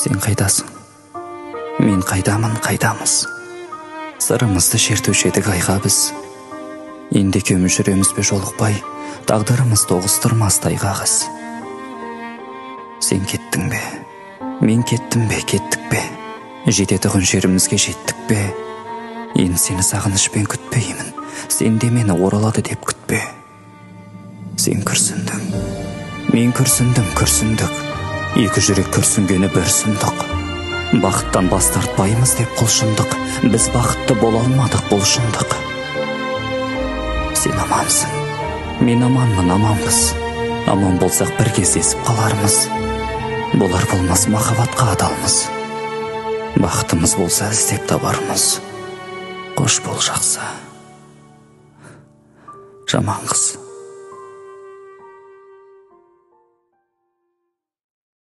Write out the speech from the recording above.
Сен қайдасың? Мен қайдамын, қайдамыз? Сырымызды шертуші едік айға біз. Енді екеуміз жүреміз бе жолықпай, тағдырымыз тоғыстырмас тайғағыз. Сен кеттің бе? Мен кеттім бе, кеттік пе? Жететұғын жерімізге жеттік пе? Енді сені сағынышпен күтпеймін, сен де мені оралады деп күтпе. Сен күрсіндің, мен күрсіндім, күрсіндік. Екі жүрек күрсінгені бір сұмдық. Бақыттан бас тартпаймыз деп құлшындық. Біз бақытты бола алмадық, бұл шындық. Сен амансың, мен аманмын, аманбыз. Аман болсақ бір кездесіп қалармыз. Болар болмас махаббатқа адалмыз. Бақытымыз болса іздеп табармыз. Қош бол жақсы, жаман қыз.